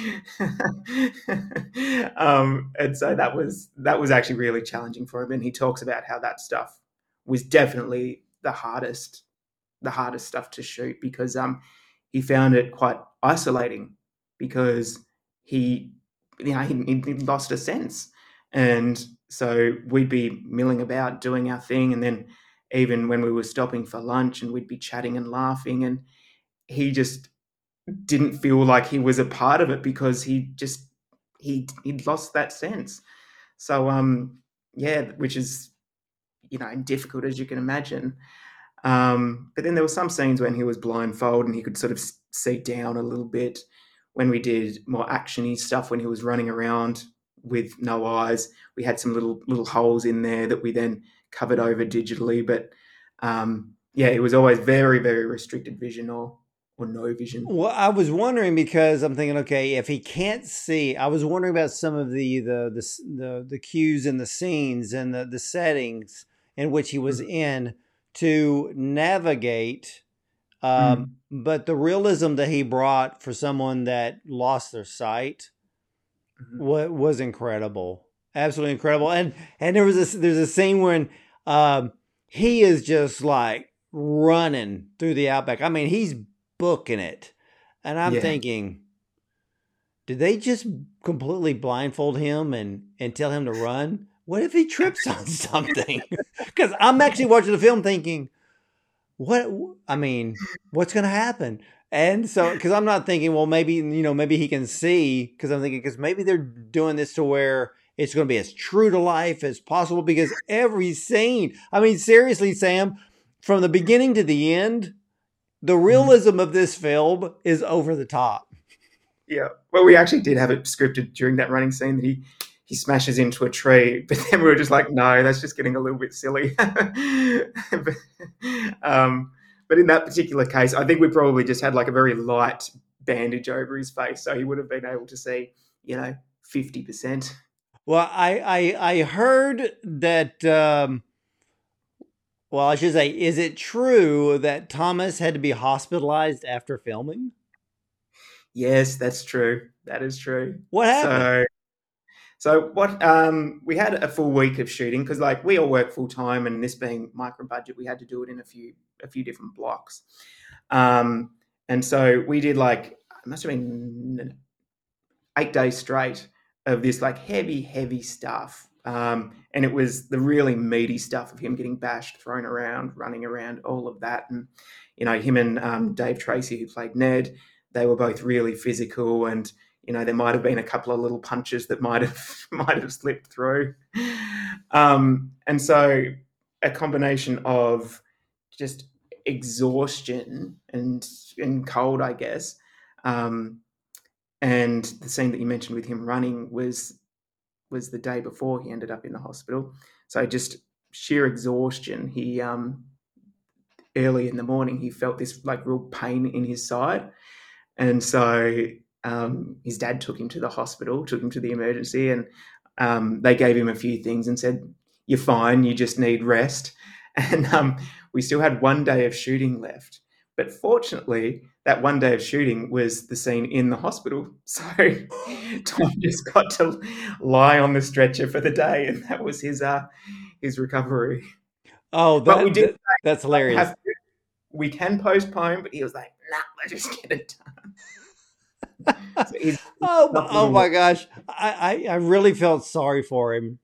[SPEAKER 4] um, and so that was that was actually really challenging for him. And he talks about how that stuff was definitely the hardest, the hardest stuff to shoot, because um, he found it quite isolating, because he, you know, he, he lost a sense, and so we'd be milling about doing our thing, and then even when we were stopping for lunch, and we'd be chatting and laughing, and he just didn't feel like he was a part of it, because he just he he'd lost that sense. So um, yeah, which is, you know, difficult as you can imagine. Um, but then there were some scenes when he was blindfolded and he could sort of see down a little bit. When we did more actiony stuff, when he was running around with no eyes, we had some little little holes in there that we then covered over digitally. But um, yeah, it was always very, very restricted vision or or no vision.
[SPEAKER 3] Well, I was wondering, because I'm thinking, okay, if he can't see, I was wondering about some of the the the the, the cues and the scenes and the, the settings in which he was mm-hmm. in to navigate. Um, mm-hmm. But the realism that he brought for someone that lost their sight mm-hmm. was, was incredible, absolutely incredible. And and there was a, there's a scene when um, he is just like running through the outback. I mean, he's booking it, and I'm yeah. thinking, did they just completely blindfold him and and tell him to run? What if he trips on something? Because I'm actually watching the film thinking, what, I mean, what's going to happen? And so, because I'm not thinking, well, maybe, you know, maybe he can see, because I'm thinking, because maybe they're doing this to where it's going to be as true to life as possible, because every scene, I mean, seriously, Sam, from the beginning to the end, the realism of this film is over the top.
[SPEAKER 4] Yeah. Well, we actually did have it scripted during that running scene that he, he smashes into a tree, but then we were just like, no, that's just getting a little bit silly. but, um, but in that particular case, I think we probably just had like a very light bandage over his face, so he would have been able to see, you know, fifty percent.
[SPEAKER 3] Well, I, I, I heard that, um, well, I should say, is it true that Thomas had to be hospitalized after filming?
[SPEAKER 4] Yes, that's true. That is true.
[SPEAKER 3] What happened?
[SPEAKER 4] So, so what? Um, we had a full week of shooting because, like, we all work full time, and this being micro budget, we had to do it in a few a few different blocks. Um, and so we did like it must have been eight days straight of this like heavy, heavy stuff. Um, and it was the really meaty stuff of him getting bashed, thrown around, running around, all of that. And, you know, him and um, Dave Tracy, who played Ned, they were both really physical, and, you know, there might have been a couple of little punches that might have might have slipped through. Um, and so a combination of just exhaustion and and cold, I guess, um, and the scene that you mentioned with him running was was the day before he ended up in the hospital. So just sheer exhaustion. He um, early in the morning he felt this like real pain in his side, and so um, his dad took him to the hospital, took him to the emergency, and um, they gave him a few things and said, "You're fine. You just need rest." And um, we still had one day of shooting left. But fortunately, that one day of shooting was the scene in the hospital. So Tom just got to lie on the stretcher for the day, and that was his uh, his recovery.
[SPEAKER 3] Oh, that,
[SPEAKER 4] but we did
[SPEAKER 3] that, that's hilarious.
[SPEAKER 4] Have, we can postpone, but he was like, nah, let's just get it done. So he's,
[SPEAKER 3] oh, oh my gosh. I, I, I really felt sorry for him.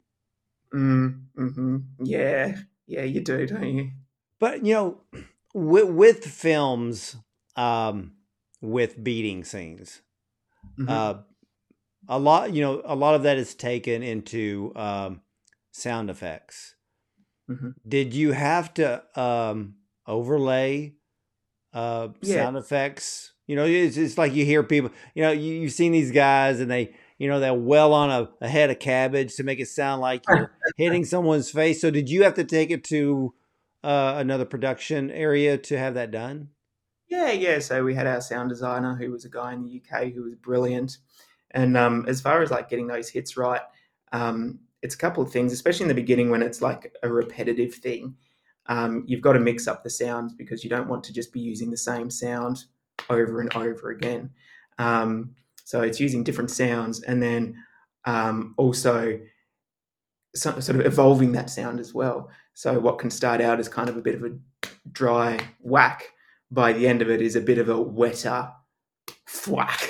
[SPEAKER 4] Mm, mm-hmm. Yeah. Yeah, you do, don't you?
[SPEAKER 3] But, you know, with, with films, um, with beating scenes, mm-hmm. uh, a lot, you know, a lot of that is taken into um, sound effects. Mm-hmm. Did you have to um, overlay uh, yeah. sound effects? You know, it's, it's like you hear people, you know, you, you've seen these guys and they, you know, they'll well on a, a head of cabbage to make it sound like you're hitting someone's face. So did you have to take it to uh, another production area to have that done?
[SPEAKER 4] Yeah, yeah. So we had our sound designer, who was a guy in the U K who was brilliant. And um, as far as like getting those hits right, um, it's a couple of things, especially in the beginning when it's like a repetitive thing. Um, you've got to mix up the sounds because you don't want to just be using the same sound over and over again. Um, so it's using different sounds, and then um, also so, sort of evolving that sound as well. So what can start out as kind of a bit of a dry whack, by the end of it is a bit of a wetter thwack.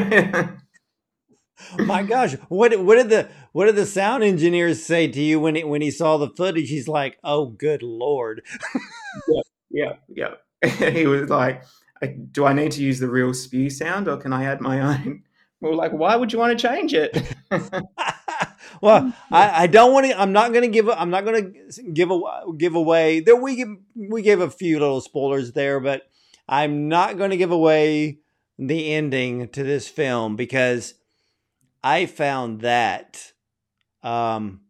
[SPEAKER 3] My gosh, what what did the what did the sound engineers say to you when he, when he saw the footage? He's like, "Oh, good Lord!"
[SPEAKER 4] yeah, yeah, yeah. He was like, "Do I need to use the real spew sound, or can I add my own?" We're like, "Why would you want to change it?"
[SPEAKER 3] Well, I, I don't want to. I'm not going to give. I'm not going to give a give away. There we we gave a few little spoilers there, but I'm not going to give away the ending to this film because I found that, um,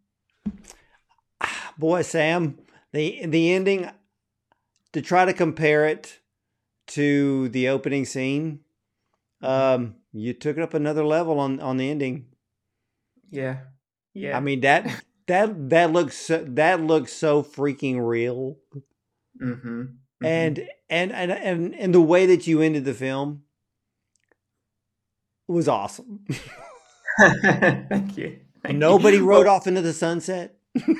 [SPEAKER 3] boy, Sam, the the ending, to try to compare it to the opening scene, um, you took it up another level on, on the ending.
[SPEAKER 4] Yeah, yeah.
[SPEAKER 3] I mean that that that looks so, that looks so freaking real.
[SPEAKER 4] Mm-hmm. Mm-hmm.
[SPEAKER 3] And, and and and and the way that you ended the film was awesome.
[SPEAKER 4] Thank you. Thank
[SPEAKER 3] Nobody
[SPEAKER 4] you.
[SPEAKER 3] rode
[SPEAKER 4] well,
[SPEAKER 3] off into the sunset.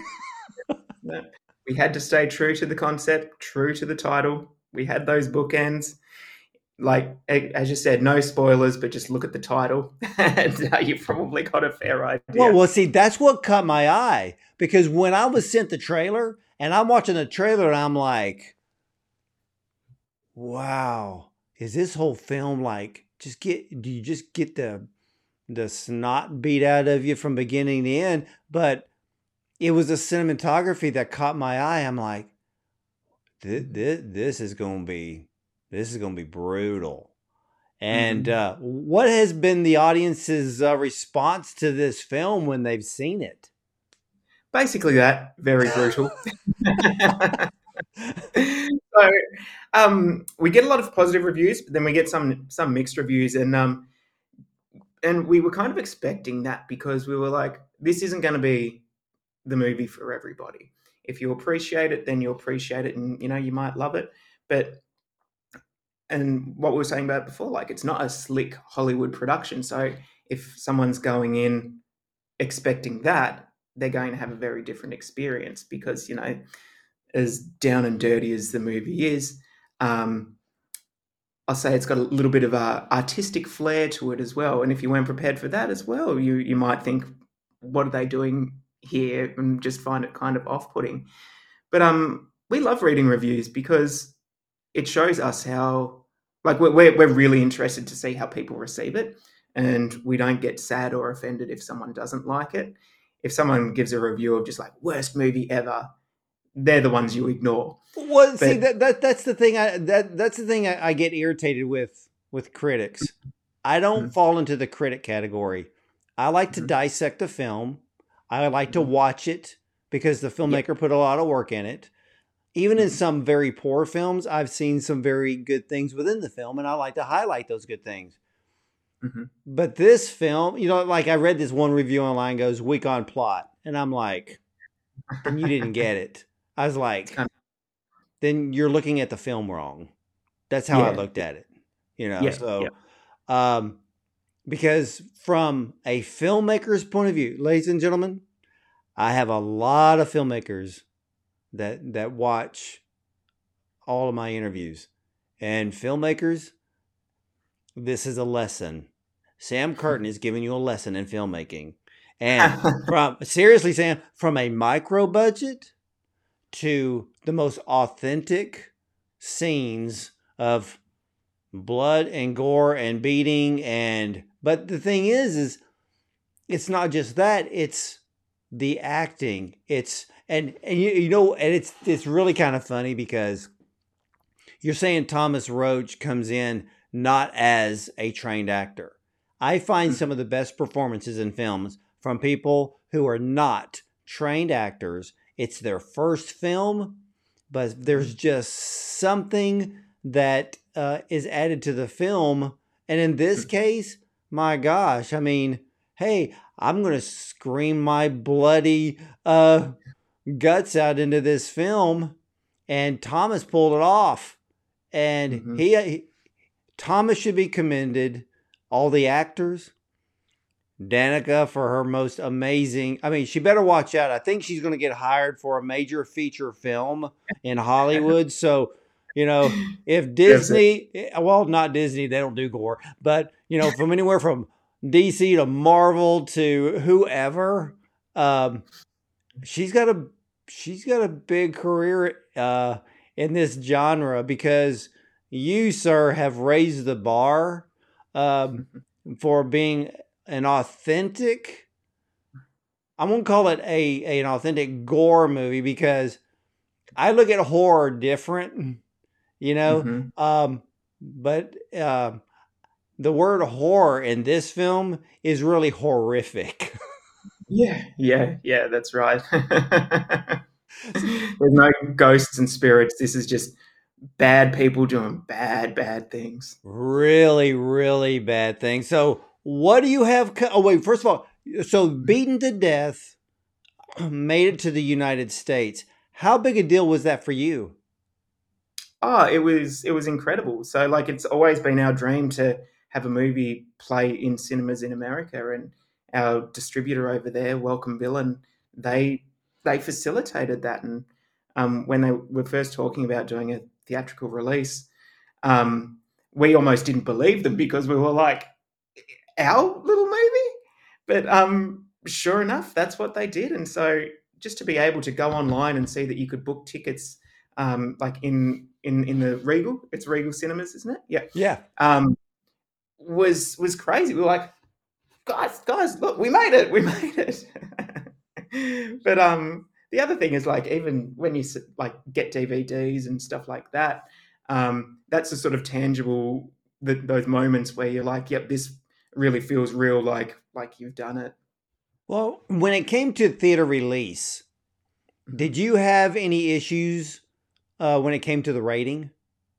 [SPEAKER 4] We had to stay true to the concept, true to the title. We had those bookends. Like, as you said, no spoilers, but just look at the title and uh, you've probably got a fair idea.
[SPEAKER 3] Well, well, see, that's what caught my eye, because when I was sent the trailer and I'm watching the trailer and I'm like, wow, is this whole film like just get? Do you just get the the snot beat out of you from beginning to end? But it was the cinematography that caught my eye. I'm like, this this, this is gonna be this is gonna be brutal. And uh, what has been the audience's uh, response to this film when they've seen it?
[SPEAKER 4] Basically that, very brutal. So um, we get a lot of positive reviews, but then we get some some mixed reviews, and um, and we were kind of expecting that because we were like, this isn't going to be the movie for everybody. If you appreciate it, then you appreciate it, and you know you might love it. But and what we were saying about it before, like it's not a slick Hollywood production. So if someone's going in expecting that, they're going to have a very different experience because, you know, as down and dirty as the movie is, um, I'll say it's got a little bit of a artistic flair to it as well. And if you weren't prepared for that as well, you you might think, what are they doing here? And just find it kind of off-putting. But um, we love reading reviews because it shows us how, like, we're, we're really interested to see how people receive it. And we don't get sad or offended if someone doesn't like it. If someone gives a review of just like worst movie ever, they're the ones you ignore.
[SPEAKER 3] Well,
[SPEAKER 4] But-
[SPEAKER 3] see that, that that's the thing. I that that's the thing I, I get irritated with with critics. I don't
[SPEAKER 4] Mhm.
[SPEAKER 3] fall into the critic category. I like to
[SPEAKER 4] Mhm.
[SPEAKER 3] dissect the film. I like to
[SPEAKER 4] Mhm.
[SPEAKER 3] watch it because the filmmaker put a lot of work in it. Even in
[SPEAKER 4] Mhm.
[SPEAKER 3] some very poor films, I've seen some very good things within the film, and I like to highlight those good things.
[SPEAKER 4] Mhm.
[SPEAKER 3] But this film, you know, like I read this one review online goes weak on plot, and I'm like, then you didn't get it. I was like,
[SPEAKER 4] kind
[SPEAKER 3] then you're looking at the film wrong. That's how I
[SPEAKER 4] Yeah.
[SPEAKER 3] looked at it. You know,
[SPEAKER 4] Yeah,
[SPEAKER 3] so um because from a filmmaker's point of view, ladies and gentlemen, I have a lot of filmmakers that that watch all of my interviews. And filmmakers, this is a lesson. Sam Curtin is giving you a lesson in filmmaking. And from seriously, Sam, from a micro budget to the most authentic scenes of blood and gore and beating, and but the thing is is it's not just that, it's the acting. It's and and you, you know and it's it's really kind of funny because you're saying Thomas Roach comes in not as a trained actor. I find some of the best performances in films from people who are not trained actors. It's their first film, but there's just something that uh, is added to the film. And in this case, my gosh, I mean, hey, I'm going to scream my bloody uh, guts out into this film. And Thomas pulled it off. And
[SPEAKER 4] Mhm.
[SPEAKER 3] he, he, Thomas should be commended. All the actors, Danica for her most amazing. I mean, she better watch out. I think she's going to get hired for a major feature film in Hollywood. So, you know, if Disney, well, not Disney, they don't do gore, but, you know, from anywhere from D C to Marvel to whoever, um, she's got a, she's got a big career uh, in this genre because you, sir, have raised the bar um, for being an authentic, I won't call it a, a an authentic gore movie because I look at horror different, you know.
[SPEAKER 4] Mhm.
[SPEAKER 3] Um, but uh, the word horror in this film is really horrific.
[SPEAKER 4] Yeah, yeah, yeah, that's right. There's no ghosts and spirits. This is just bad people doing bad, bad things.
[SPEAKER 3] Really, really bad thing. So, what do you have? Co- oh, wait. First of all, so Beaten to Death made it to the United States. How big a deal was that for you?
[SPEAKER 4] Oh, it was it was incredible. So like it's always been our dream to have a movie play in cinemas in America, and our distributor over there, Welcome Villain, they they facilitated that. And um, when they were first talking about doing a theatrical release, um, we almost didn't believe them because we were like, our little movie? But um, sure enough, that's what they did. And so just to be able to go online and see that you could book tickets um, like in in in the Regal. It's Regal Cinemas, isn't it? Yeah.
[SPEAKER 3] Yeah.
[SPEAKER 4] Um, was was crazy. We were like, guys, guys, look, we made it, we made it. But um, the other thing is, like, even when you like get D V Ds and stuff like that, um, that's a sort of tangible the, those moments where you're like, yep, this really feels real, like like you've done it.
[SPEAKER 3] Well, when it came to theater release, did you have any issues uh, when it came to the rating?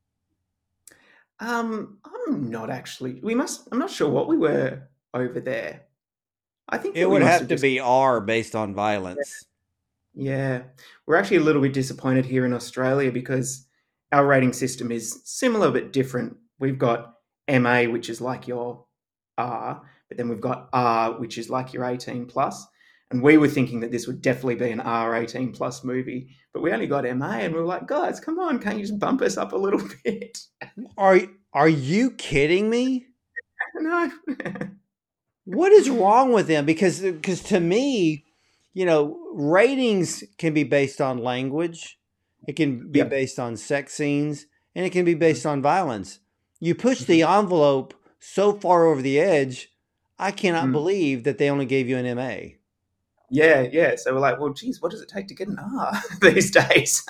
[SPEAKER 4] Um, I'm not actually. We must. I'm not sure what we were over there. I think
[SPEAKER 3] It
[SPEAKER 4] we
[SPEAKER 3] would
[SPEAKER 4] must
[SPEAKER 3] have to
[SPEAKER 4] just,
[SPEAKER 3] be R based on violence.
[SPEAKER 4] yeah. We're actually a little bit disappointed here in Australia because our rating system is similar but different. We've got M A, which is like your R, but then we've got R, which is like your eighteen plus. And we were thinking that this would definitely be an R eighteen plus movie, but we only got M A, and we were like, guys, come on, can't you just bump us up a little bit?
[SPEAKER 3] Are are you kidding me?
[SPEAKER 4] No.
[SPEAKER 3] What is wrong with them? Because because to me, you know, ratings can be based on language, it can be
[SPEAKER 4] Yep.
[SPEAKER 3] based on sex scenes, and it can be based on violence. You push the envelope so far over the edge, I cannot
[SPEAKER 4] Mm.
[SPEAKER 3] believe that they only gave you an M A.
[SPEAKER 4] Yeah, yeah. So we're like, well, geez, what does it take to get an R these days?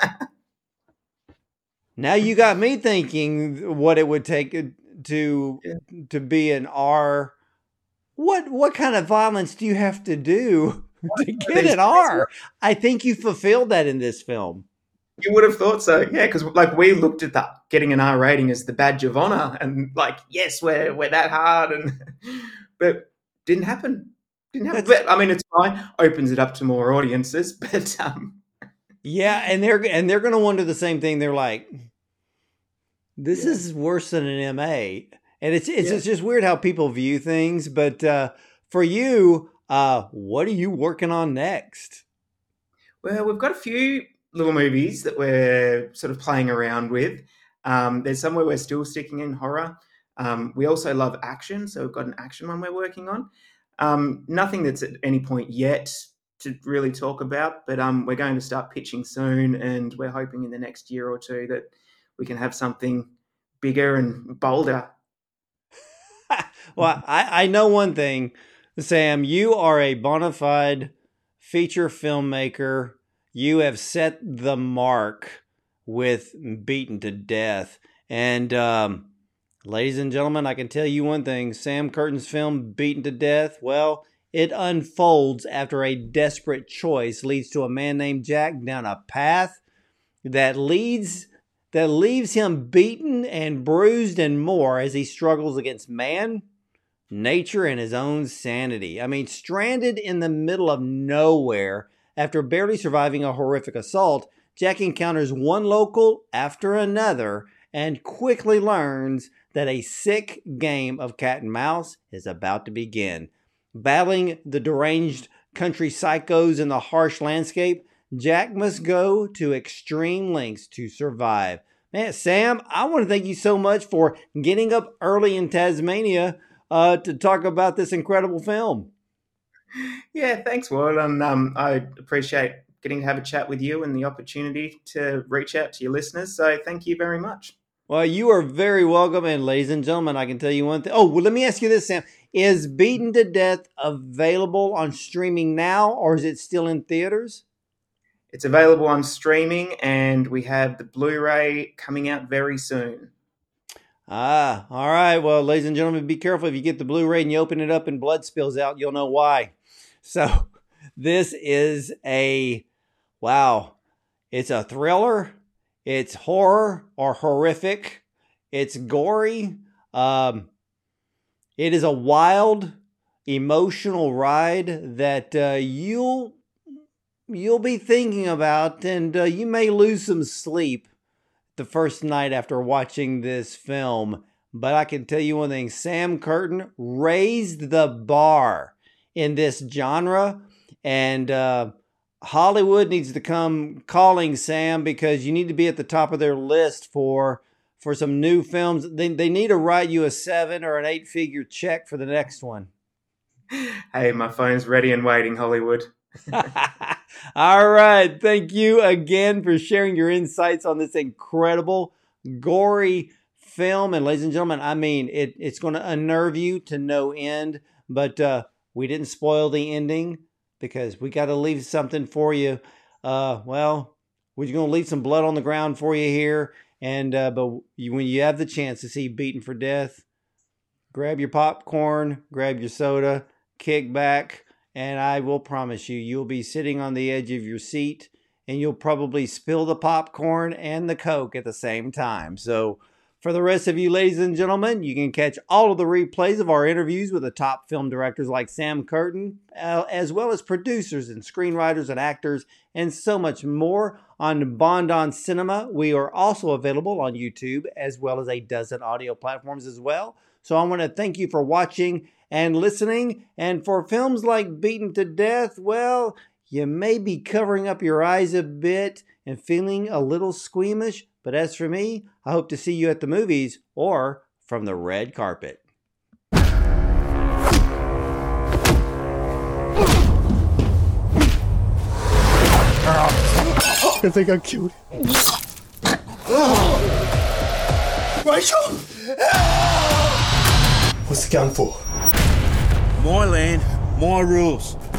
[SPEAKER 3] Now you got me thinking what it would take to
[SPEAKER 4] Yeah.
[SPEAKER 3] to be an R. What what kind of violence do you have to do to get
[SPEAKER 4] these
[SPEAKER 3] an R? I think you fulfilled that in this film.
[SPEAKER 4] You would have thought so, yeah, because like we looked at that getting an R rating as the badge of honor, and like, yes, we're we're that hard, and but didn't happen. Didn't happen.
[SPEAKER 3] That's-
[SPEAKER 4] But I mean, it's fine. Opens it up to more audiences, but um,
[SPEAKER 3] Yeah, and they're and they're going to wonder the same thing. They're like, this
[SPEAKER 4] Yeah.
[SPEAKER 3] is worse than an M A, and it's it's,
[SPEAKER 4] Yeah.
[SPEAKER 3] it's just weird how people view things. But uh, for you, uh, what are you working on next?
[SPEAKER 4] well, we've got a few little movies that we're sort of playing around with. Um, there's some where we're still sticking in horror. Um, we also love action, so we've got an action one we're working on. Um, nothing that's at any point yet to really talk about, but um, we're going to start pitching soon, and we're hoping in the next year or two that we can have something bigger and bolder.
[SPEAKER 3] Well, I, I know one thing, Sam. You are a bona fide feature filmmaker. You have set the mark with Beaten to Death. And, um, ladies and gentlemen, I can tell you one thing. Sam Curtin's film, Beaten to Death, well, it unfolds after a desperate choice leads to a man named Jack down a path that leads that leaves him beaten and bruised and more as he struggles against man, nature, and his own sanity. I mean, stranded in the middle of nowhere after barely surviving a horrific assault, Jack encounters one local after another and quickly learns that a sick game of cat and mouse is about to begin. Battling the deranged country psychos in the harsh landscape, Jack must go to extreme lengths to survive. Man, Sam, I want to thank you so much for getting up early in Tasmania uh, to talk about this incredible film.
[SPEAKER 4] Yeah, thanks, Ward. And um, I appreciate getting to have a chat with you and the opportunity to reach out to your listeners. So thank you very much.
[SPEAKER 3] Well, you are very welcome. And ladies and gentlemen, I can tell you one thing. Oh, well, let me ask you this, Sam. Is Beaten to Death available on streaming now, or is it still in theaters?
[SPEAKER 4] It's available on streaming, and we have the Blu-ray coming out very soon.
[SPEAKER 3] Ah, all right. Well, ladies and gentlemen, be careful if you get the Blu-ray and you open it up and blood spills out. You'll know why. So this is a, wow, it's a thriller. It's horror or horrific. It's gory. Um, it is a wild, emotional ride that uh, you'll you'll be thinking about, and uh, you may lose some sleep the first night after watching this film. But I can tell you one thing: Sam Curtin raised the bar in this genre, and uh, Hollywood needs to come calling Sam, because you need to be at the top of their list for for some new films. They, they need to write you a seven or an eight figure check for the next one.
[SPEAKER 4] Hey, my phone's ready and waiting, Hollywood.
[SPEAKER 3] All right. Thank you again for sharing your insights on this incredible, gory film. And ladies and gentlemen, I mean, it, it's going to unnerve you to no end, but uh, we didn't spoil the ending because we got to leave something for you. Uh, well, we're going to leave some blood on the ground for you here. And uh, but you, when you have the chance to see Beaten for Death, grab your popcorn, grab your soda, kick back, and I will promise you, you'll be sitting on the edge of your seat, and you'll probably spill the popcorn and the Coke at the same time. So for the rest of you, ladies and gentlemen, you can catch all of the replays of our interviews with the top film directors like Sam Curtin, uh, as well as producers and screenwriters and actors, and so much more on Bond on Cinema. We are also available on YouTube, as well as a dozen audio platforms as well. So I want to thank you for watching and listening. And for films like Beaten to Death, well, you may be covering up your eyes a bit and feeling a little squeamish. But as for me, I hope to see you at the movies or from the red carpet.
[SPEAKER 1] I think I killed him. Rachel! What's the gun for?
[SPEAKER 2] More land, more rules.